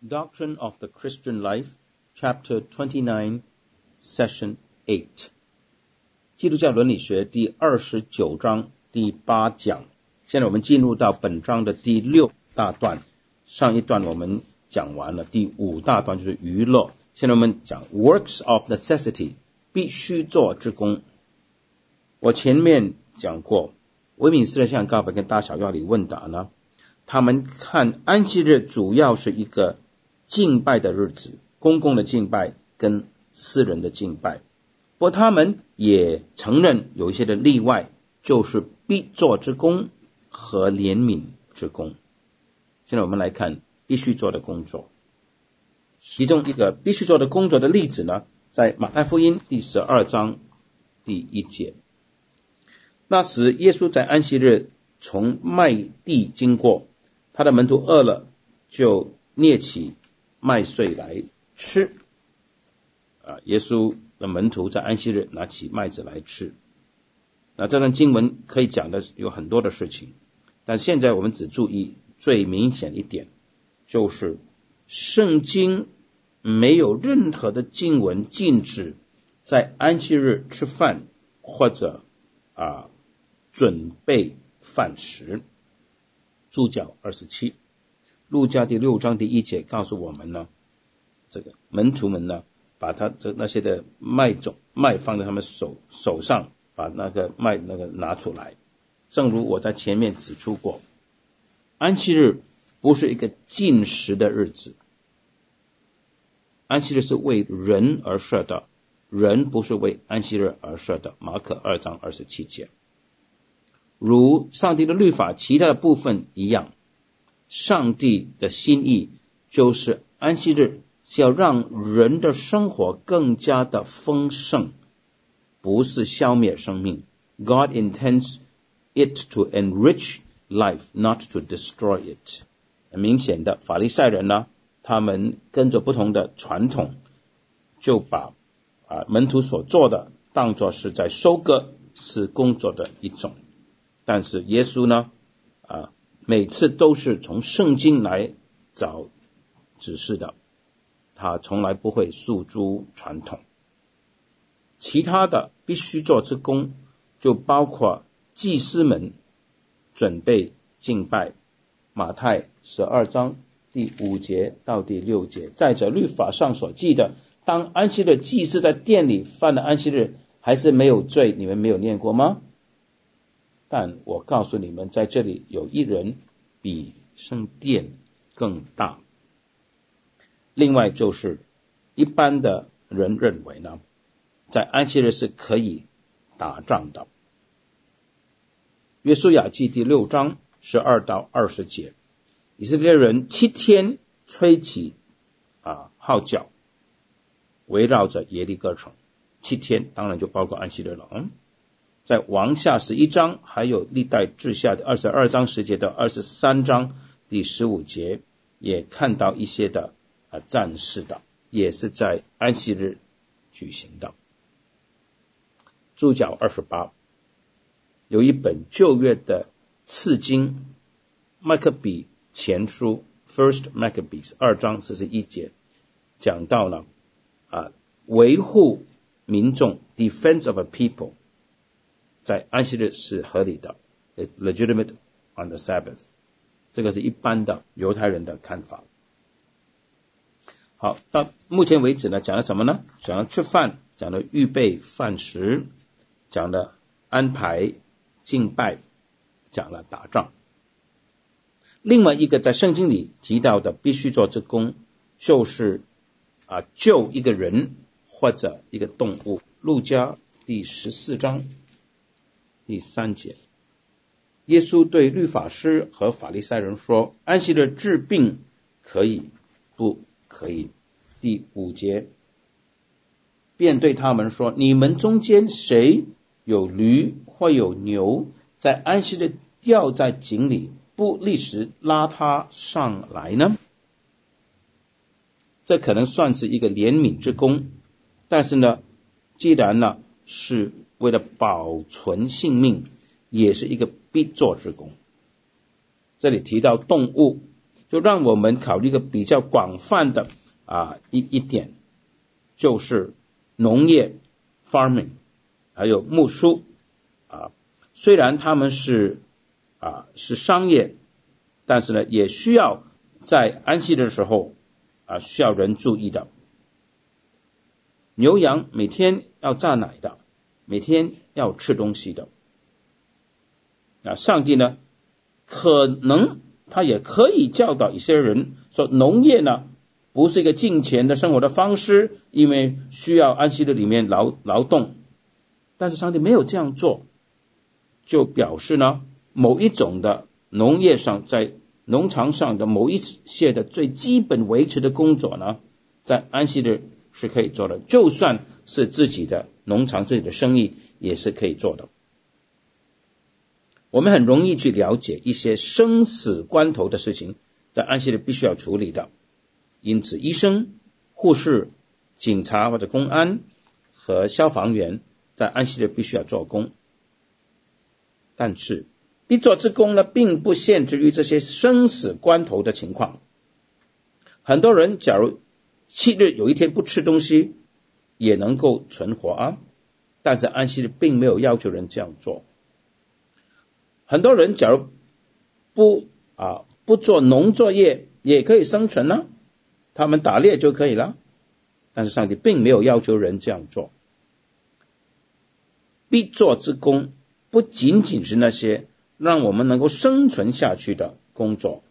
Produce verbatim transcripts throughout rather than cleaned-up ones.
Doctrine of the Christian Life, Chapter twenty-nine, Session eight. 基督教伦理学第二十九章第八讲。现在我们进入到本章的第六大段。上一段我们讲完了，第五大段就是娱乐。现在我们讲 Works of Necessity， 必须做之功。我前面讲过，威敏斯特向告白跟大小要理问答呢，他们看安息日主要是一个敬拜的日子，公共的敬拜跟私人的敬拜。不过他们也承认有一些的例外，就是必做之功和怜悯之功。现在我们来看必须做的工作。其中一个必须做的工作的例子呢，在马太福音第十二章第一节。那时耶稣在安息日从麦地经过，他的门徒饿了，就捏起麦穗来吃。啊，耶稣的门徒在安息日拿起麦子来吃。那这段经文可以讲的有很多的事情，但现在我们只注意最明显一点，就是圣经没有任何的经文禁止在安息日吃饭或者啊准备饭食。注脚二十七，路加第六章第一节告诉我们呢，这个门徒们呢，把他这那些的麦种麦放在他们手手上，把那个麦那个拿出来。正如我在前面指出过，安息日不是一个禁食的日子，安息日是为人而设的，人不是为安息日而设的。马可二章二十七节。如上帝的律法其他的部分一样，上帝的心意就是安息日是要让人的生活更加的丰盛，不是消灭生命。 God intends it to enrich life, not to destroy it。 很明显的，法利赛人呢，他们跟着不同的传统，就把啊门徒所做的当作是在收割，是工作的一种。但是耶稣呢啊每次都是从圣经来找指示的，他从来不会诉诸传统。其他的必须做之功，就包括祭司们准备敬拜，马太十二章第五节到第六节。再者，律法上所记的，当安息日祭司在殿里犯了安息日，还是没有罪，你们没有念过吗？但我告诉你们，在这里有一人比圣殿更大。另外就是一般的人认为呢，在安息日是可以打仗的。约书亚记第六章十二到二十节，以色列人七天吹起啊号角，围绕着耶利哥城。七天当然就包括安息日了。嗯在王下十一章，还有历代志下的二十二章十节到二十三章第十五节，也看到一些的啊战事的，也是在安息日举行的。注脚二十八，有一本旧约的次经麦克比前书 First Maccabees 二章四十一节，讲到了啊维护民众 defense of a people，在安息日是合理的 legitimate on the Sabbath。 这个是一般的犹太人的看法。好，到目前为止呢，讲了什么呢？讲了吃饭，讲了预备饭食，讲了安排敬拜，讲了打仗。另外一个在圣经里提到的必须做之功，就是啊救一个人或者一个动物。路加第十四章第三节，耶稣对律法师和法利赛人说，安息日治病可以不可以？第五节，便对他们说，你们中间谁有驴或有牛，在安息日掉在井里，不立时拉他上来呢？这可能算是一个怜悯之功，但是呢，既然呢是为了保存性命，也是一个必做之功。这里提到动物， 就让我们考虑一个比较广泛的啊一一点，就是农业 farming 还有牧书啊，虽然他们是啊是商业，但是呢也需要在安息的时候啊需要人注意的。牛羊每天要榨奶的，每天要吃东西的。啊，上帝呢可能他也可以教导一些人说，农业呢不是一个金钱的生活的方式，因为需要安息日里面劳劳动。但是上帝没有这样做，就表示呢某一种的农业上，在农场上的某一些的最基本维持的工作呢，在安息日是可以做的，就算是自己的农场自己的生意也是可以做的。我们很容易去了解一些生死关头的事情，在安息日必须要处理的，因此医生、护士、警察或者公安和消防员在安息日必须要做工。但是必做之工呢，并不限制于这些生死关头的情况。很多人假如七日有一天不吃东西也能够存活啊，但是安息日并没有要求人这样做。很多人假如不啊不做农作业也可以生存呢，他们打猎就可以了，但是上帝并没有要求人这样做。必做之工不仅仅是那些让我们能够生存下去的工作，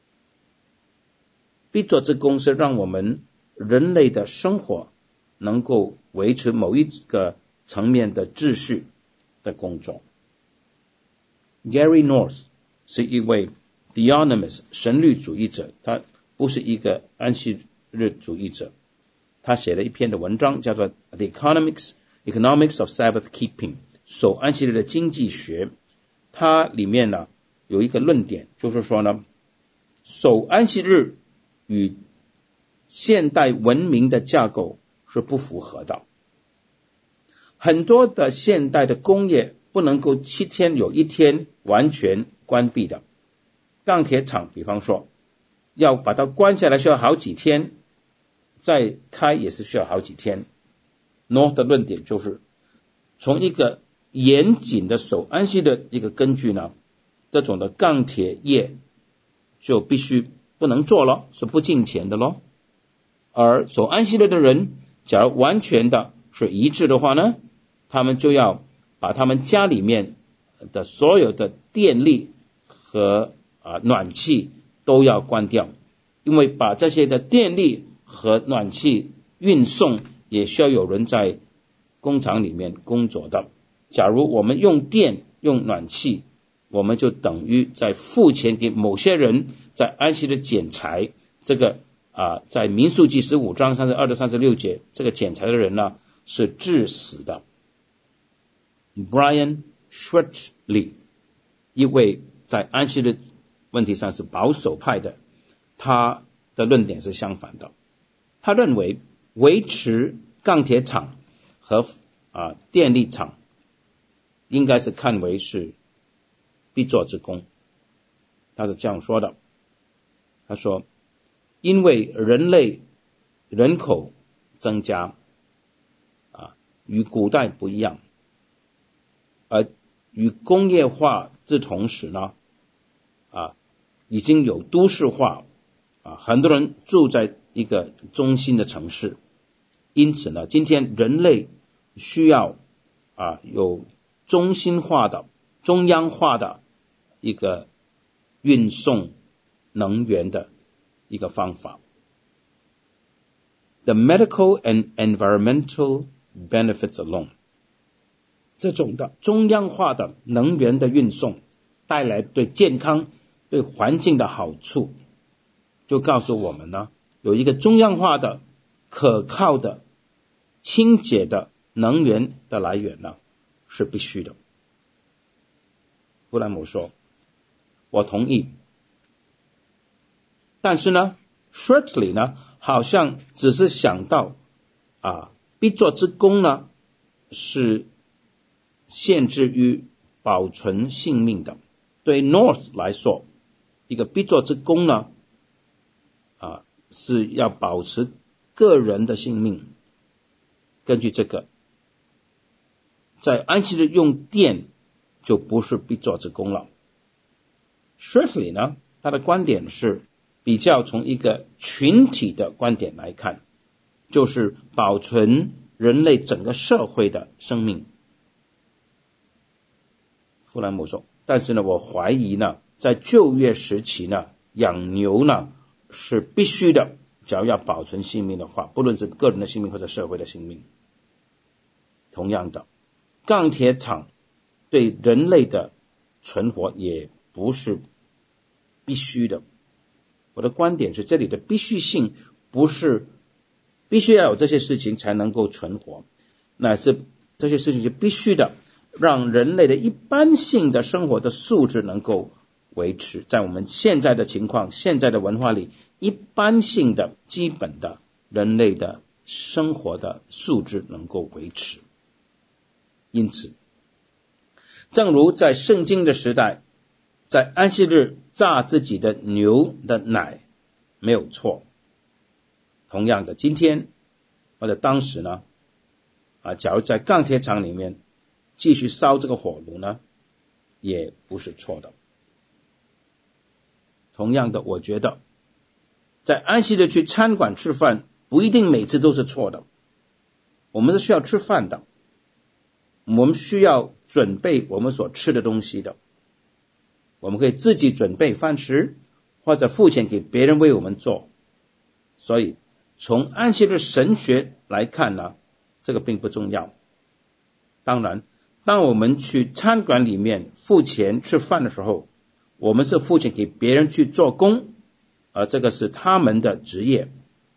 必做之工是让我们人类的生活能够维持某一个层面的秩序的工作。Gary North 是一位 Theonomist 神律主义者，他不是一个安息日主义者。他写了一篇的文章叫做 The Economics, Economics of Sabbath Keeping 守安息日的经济学。它里面呢有一个论点，就是说呢，守安息日与现代文明的架构是不符合的。很多的现代的工业不能够七天有一天完全关闭的。钢铁厂比方说要把它关下来需要好几天，再开也是需要好几天。North 的论点就是从一个严谨的守安息的一个根据呢，这种的钢铁业就必须不能做了，是不进钱的咯。而守安息日的人假如完全的是一致的话呢，他们就要把他们家里面的所有的电力和啊暖气都要关掉，因为把这些的电力和暖气运送也需要有人在工厂里面工作的。假如我们用电用暖气，我们就等于在付钱给某些人在安息日捡柴。这个啊，在民数记十五章三十二到三十六节，这个捡柴的人呢是致死的。Brian Schwetzley 一位在安息日问题上是保守派的，他的论点是相反的。他认为维持钢铁厂和啊电力厂应该是看为是必做之工。他是这样说的，他说因为人类人口增加啊与古代不一样，而与工业化之同时呢啊已经有都市化啊，很多人住在一个中心的城市，因此呢今天人类需要啊有中心化的中央化的一个运送能源的一个方法。 The medical and environmental benefits alone， 这种的中央化的能源的运送带来对健康对环境的好处，就告诉我们呢，有一个中央化的可靠的清洁的能源的来源呢是必须的。布兰姆说我同意，但是呢 Schwetzley 呢好像只是想到啊必做之工呢是限制于保存性命的。对 North 来说，一个必做之工呢是要保持个人的性命。根据这个，在安息日用电就不是必做之功了。Shirley 呢，他的观点是比较从一个群体的观点来看，就是保存人类整个社会的生命。富兰姆说，但是呢，我怀疑呢，在旧约时期呢，养牛呢是必须的，只要要保存性命的话，不论是个人的性命或者社会的性命。同样的，钢铁厂对人类的存活也不是必须的。我的观点是，这里的必须性不是必须要有这些事情才能够存活，乃是这些事情是必须的，让人类的一般性的生活的素质能够维持。在我们现在的情况，现在的文化里，一般性的基本的人类的生活的素质能够维持。因此，正如在圣经的时代，在安息日榨自己的牛的奶没有错，同样的，今天或者当时呢，啊，假如在钢铁厂里面继续烧这个火炉呢，也不是错的。同样的，我觉得在安息日去餐馆吃饭不一定每次都是错的，我们是需要吃饭的，我们需要准备我们所吃的东西的，我们可以自己准备饭食，或者付钱给别人为我们做。所以从安息日神学来看呢，这个并不重要。当然，当我们去餐馆里面付钱吃饭的时候，我们是付钱给别人去做工，而这个是他们的职业。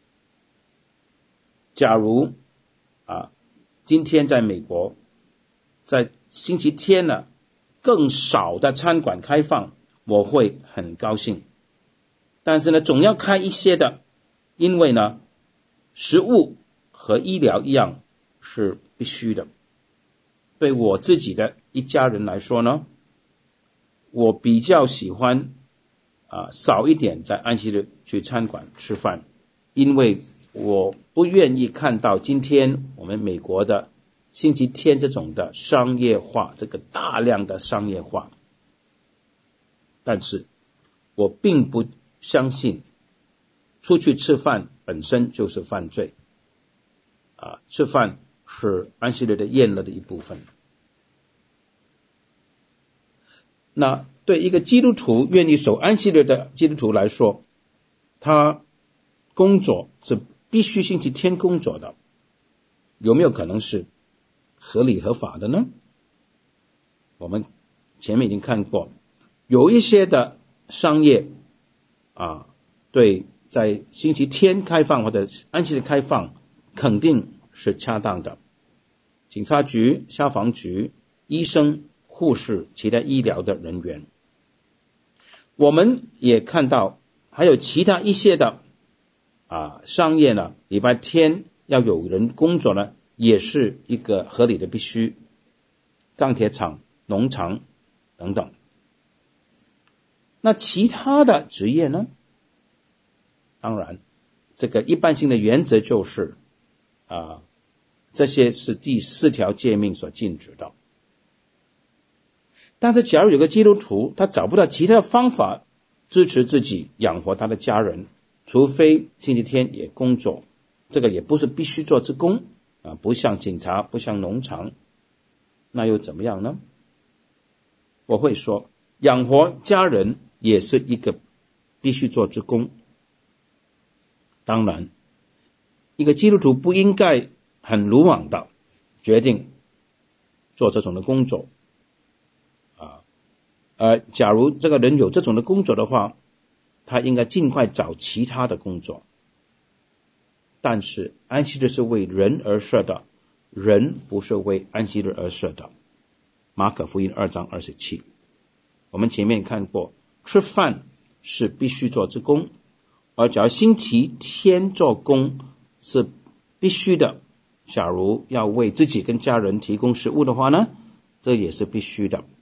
假如啊，今天在美国，在星期天呢，更少的餐馆开放，我会很高兴。但是呢，总要开一些的，因为呢，食物和医疗一样是必须的。对我自己的一家人来说呢，我比较喜欢啊少一点在安息日去餐馆吃饭，因为我不愿意看到今天我们美国的星期天这种的商业化，这个大量的商业化。但是我并不相信出去吃饭本身就是犯罪啊，吃饭是安息日的宴乐的一部分。那对一个基督徒愿意守安息日的基督徒来说，他工作是必须星期天工作的，有没有可能是合理合法的呢？我们前面已经看过，有一些的商业啊，对在星期天开放或者安息日开放肯定是恰当的。警察局、消防局、医生、护士、其他医疗的人员。我们也看到还有其他一些的啊商业呢，礼拜天要有人工作呢，也是一个合理的必须。钢铁厂、农场等等。那其他的职业呢？当然，这个一般性的原则就是啊，这些是第四条诫命所禁止的。但是假如有个基督徒，他找不到其他的方法支持自己养活他的家人，除非星期天也工作，这个也不是必须做之工啊，不像警察，不像农场，那又怎么样呢？我会说，养活家人也是一个必须做之工。当然，一个基督徒不应该很鲁莽的决定做这种的工作啊，而假如这个人有这种的工作的话，他应该尽快找其他的工作。但是安息日是为人而设的，人不是为安息日而设的。马可福音二章二十七，我们前面看过，吃饭是必须做之工，而假如星期天做工是必须的，假如要为自己跟家人提供食物的话呢，这也是必须的。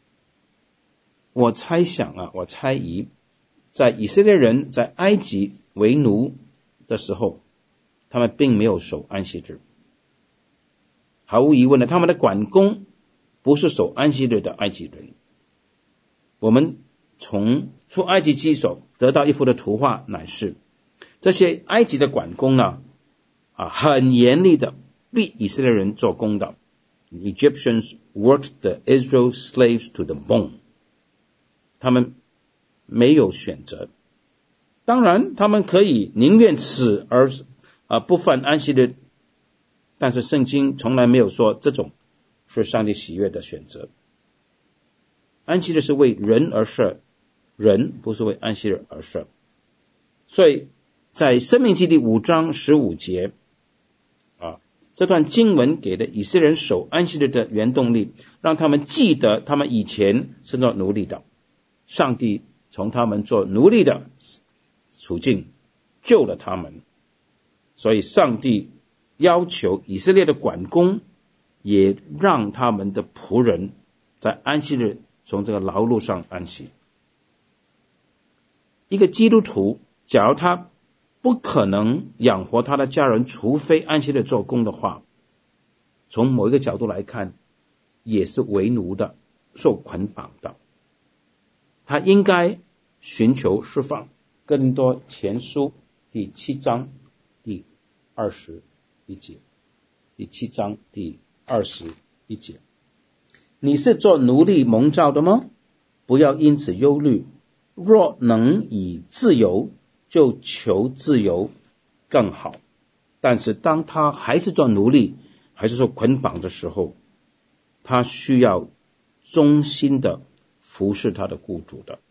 我猜想啊，我猜疑，在以色列人在埃及为奴的时候，他们并没有守安息日。毫无疑问的，他们的管工不是守安息日的埃及人。我们从出埃及记所得到一幅的图画，乃是这些埃及的管工呢，啊，很严厉的逼以色列人做工的。Egyptians worked the Israel slaves to the bone. 他们没有选择。当然，他们可以宁愿死而啊不犯安息日，但是圣经从来没有说这种是上帝喜悦的选择。安息日是为人而设，人不是为安息日而设。所以在申命记第五章十五节啊，这段经文给了以色列人守安息日的原动力，让他们记得他们以前是做奴隶的，上帝从他们做奴隶的处境救了他们。所以上帝要求以色列的管工也让他们的仆人在安息日从这个劳碌上安息。一个基督徒假如他不可能养活他的家人，除非安息日做工的话，从某一个角度来看也是为奴的，受捆绑的。他应该寻求释放。哥林多前书第七章第二十一节，第七章第二十一节，你是做奴隶蒙召的吗？不要因此忧虑，若能以自由，就求自由更好。但是当他还是做奴隶，还是受捆绑的时候，他需要忠心的服侍他的雇主的。